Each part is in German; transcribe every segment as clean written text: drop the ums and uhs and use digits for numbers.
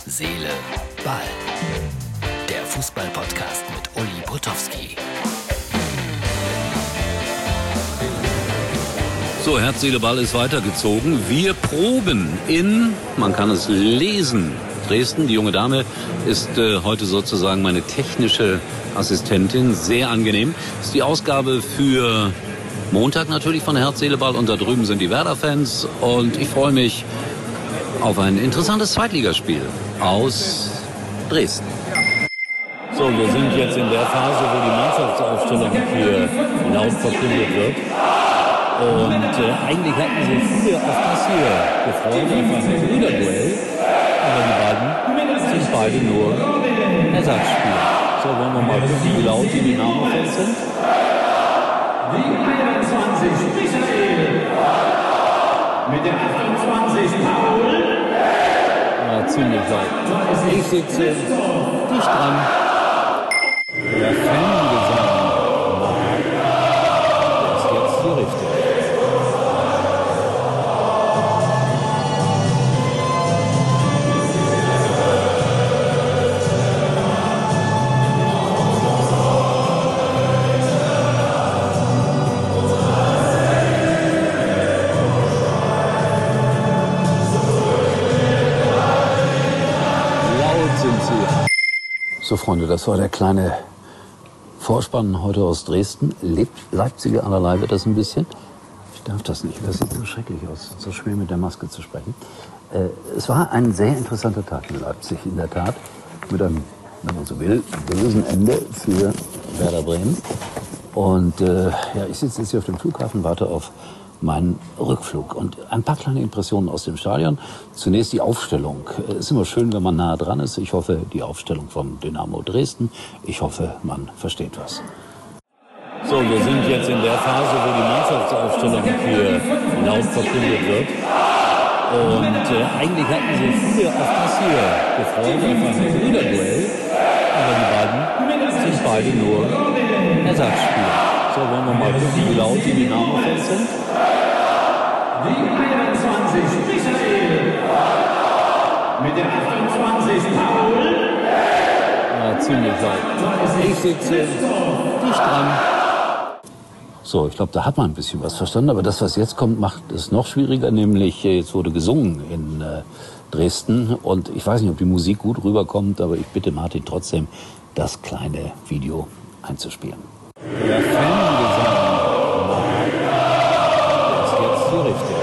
Seele, Ball. Der Fußball-Podcast mit Uli Potowski. So, Herz, Seele, Ball ist weitergezogen. Wir proben in, man kann es lesen, Dresden. Die junge Dame ist heute sozusagen meine technische Assistentin. Sehr angenehm. Das ist die Ausgabe für Montag natürlich von Herz, Seele, Ball. Und da drüben sind die Werder-Fans. Und ich freue mich auf ein interessantes Zweitligaspiel aus Dresden. So, wir sind jetzt in der Phase, wo die Mannschaftsaufstellung hier laut verkündet wird. Und eigentlich hatten sich viele auf das hier gefreut, auf ein Brüderduell. Aber die beiden sind beide nur Ersatzspieler. So, wollen wir mal gucken, wie laut die Dynamo-Fans sind. Die 21 Michael. Mit der 28 Paul. Ja, ziemlich laut. Ich sitze dicht dran. Der Fangesang ist jetzt die richtige. So, Freunde, das war der kleine Vorspann heute aus Dresden. Lebt Leipziger an der Leibe das ein bisschen? Ich darf das nicht, das sieht so schrecklich aus, so schwer mit der Maske zu sprechen. Es war ein sehr interessanter Tag in Leipzig, in der Tat, mit einem, wenn man so will, bösen Ende für Werder Bremen. Und ich sitze jetzt hier auf dem Flughafen, warte auf meinen Rückflug. Und ein paar kleine Impressionen aus dem Stadion. Zunächst die Aufstellung. Es ist immer schön, wenn man nah dran ist. Ich hoffe, die Aufstellung von Dynamo Dresden. Ich hoffe, man versteht was. So, wir sind jetzt in der Phase, wo die Mannschaftsaufstellung hier laut verkündet wird. Und eigentlich hatten sich viele auf das hier gefreut, auf ein Brüderduell. Aber die beiden sind beide nur Ersatzspieler. So, wollen wir mal gucken, wie laut die Dynamo-Fans sind. Die 21 Michael. Mit der 28 Paul. Ja, ziemlich laut. Ich sitze dicht dran. So, ich glaube, da hat man ein bisschen was verstanden. Aber das, was jetzt kommt, macht es noch schwieriger. Nämlich, jetzt wurde gesungen in Dresden. Und ich weiß nicht, ob die Musik gut rüberkommt. Aber ich bitte Martin trotzdem, das kleine Video einzuspielen. Der Fangesang ist jetzt die richtige.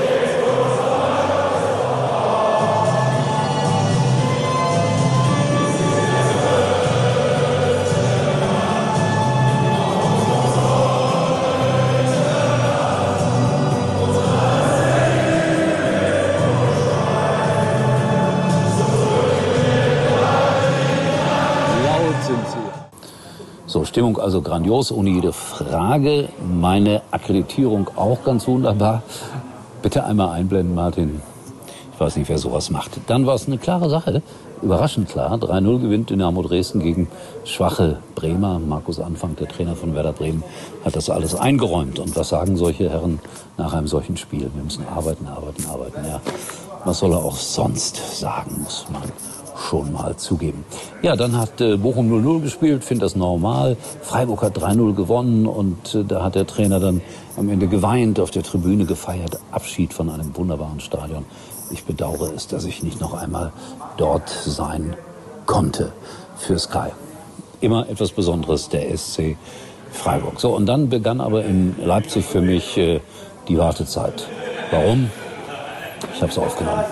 Laut sind sie. So, Stimmung also grandios, ohne jede Frage. Meine Akkreditierung auch ganz wunderbar. Bitte einmal einblenden, Martin. Ich weiß nicht, wer sowas macht. Dann war es eine klare Sache, überraschend klar. 3-0 gewinnt Dynamo Dresden gegen schwache Bremer. Markus Anfang, der Trainer von Werder Bremen, hat das alles eingeräumt. Und was sagen solche Herren nach einem solchen Spiel? Wir müssen arbeiten. Ja, was soll er auch sonst sagen, muss man schon mal zugeben. Ja, dann hat Bochum 0-0 gespielt, finde das normal. Freiburg hat 3-0 gewonnen und da hat der Trainer dann am Ende geweint, auf der Tribüne gefeiert. Abschied von einem wunderbaren Stadion. Ich bedauere es, dass ich nicht noch einmal dort sein konnte für Sky. Immer etwas Besonderes, der SC Freiburg. So, und dann begann aber in Leipzig für mich die Wartezeit. Warum? Ich habe es aufgenommen.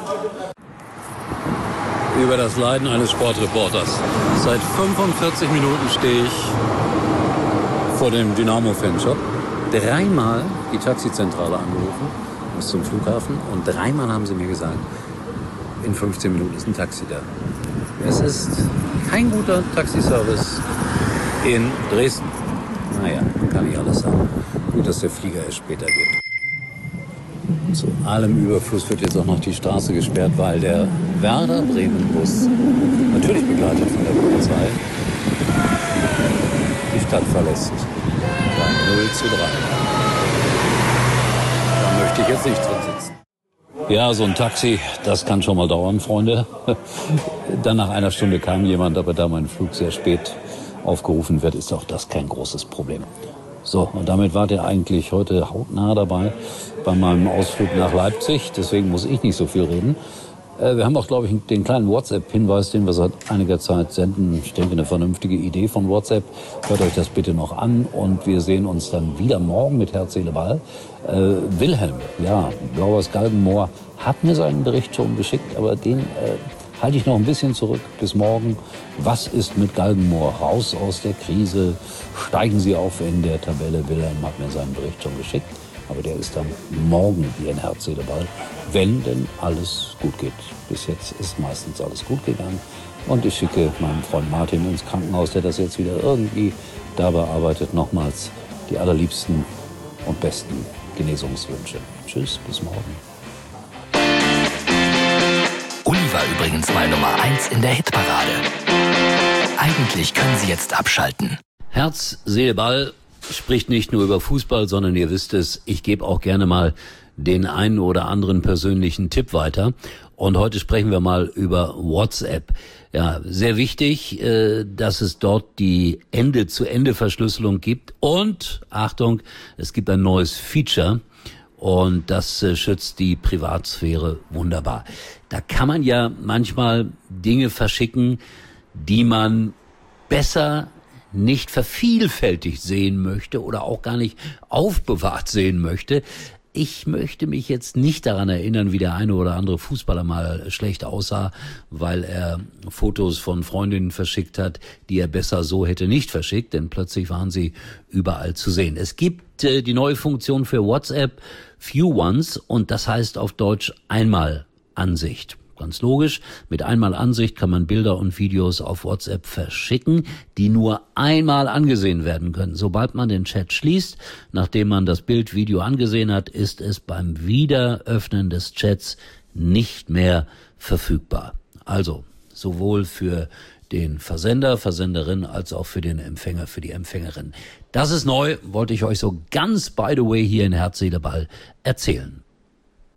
Über das Leiden eines Sportreporters. Seit 45 Minuten stehe ich vor dem Dynamo-Fanshop. Dreimal die Taxizentrale angerufen, bis zum Flughafen. Und dreimal haben sie mir gesagt, in 15 Minuten ist ein Taxi da. Es ist kein guter Taxiservice in Dresden. Naja, kann ich alles sagen. Gut, dass der Flieger erst später geht. Zu allem Überfluss wird jetzt auch noch die Straße gesperrt, weil der Werder Bremen-Bus, natürlich begleitet von der Polizei, die Stadt verlässt. Bei 0-3. Da möchte ich jetzt nicht drin sitzen. Ja, so ein Taxi, das kann schon mal dauern, Freunde. Dann nach einer Stunde kam jemand, aber da mein Flug sehr spät aufgerufen wird, ist auch das kein großes Problem. So, und damit wart ihr eigentlich heute hautnah dabei bei meinem Ausflug nach Leipzig. Deswegen muss ich nicht so viel reden. Wir haben auch, glaube ich, den kleinen WhatsApp-Hinweis, den wir seit einiger Zeit senden. Ich denke, eine vernünftige Idee von WhatsApp. Hört euch das bitte noch an und wir sehen uns dann wieder morgen mit Herz, Seele, Ball. Wilhelm, ja, Blauers Galgenmoor, hat mir seinen Bericht schon geschickt, aber den halte ich noch ein bisschen zurück bis morgen. Was ist mit Galgenmoor? Raus aus der Krise. Steigen Sie auf in der Tabelle. Wilhelm hat mir seinen Bericht schon geschickt. Aber der ist dann morgen hier in Herz, Seele, Ball, wenn denn alles gut geht. Bis jetzt ist meistens alles gut gegangen. Und ich schicke meinem Freund Martin ins Krankenhaus, der das jetzt wieder irgendwie da bearbeitet. Nochmals die allerliebsten und besten Genesungswünsche. Tschüss, bis morgen. Uli war übrigens mal Nummer 1 in der Hitparade. Eigentlich können Sie jetzt abschalten. Herz, Seele, Ball spricht nicht nur über Fußball, sondern ihr wisst es, ich gebe auch gerne mal den einen oder anderen persönlichen Tipp weiter. Und heute sprechen wir mal über WhatsApp. Ja, sehr wichtig, dass es dort die Ende-zu-Ende-Verschlüsselung gibt. Und, Achtung, es gibt ein neues Feature. Und das schützt die Privatsphäre wunderbar. Da kann man ja manchmal Dinge verschicken, die man besser nicht vervielfältigt sehen möchte oder auch gar nicht aufbewahrt sehen möchte. Ich möchte mich jetzt nicht daran erinnern, wie der eine oder andere Fußballer mal schlecht aussah, weil er Fotos von Freundinnen verschickt hat, die er besser so hätte nicht verschickt, denn plötzlich waren sie überall zu sehen. Es gibt die neue Funktion für WhatsApp, Few Ones, und das heißt auf Deutsch Einmalansicht. Ganz logisch, mit Einmalansicht kann man Bilder und Videos auf WhatsApp verschicken, die nur einmal angesehen werden können. Sobald man den Chat schließt, nachdem man das Bild, Video angesehen hat, ist es beim Wiederöffnen des Chats nicht mehr verfügbar. Also sowohl für den Versender, Versenderin, als auch für den Empfänger, für die Empfängerin. Das ist neu, wollte ich euch so ganz by the way hier in Herz, Seele, Ball erzählen.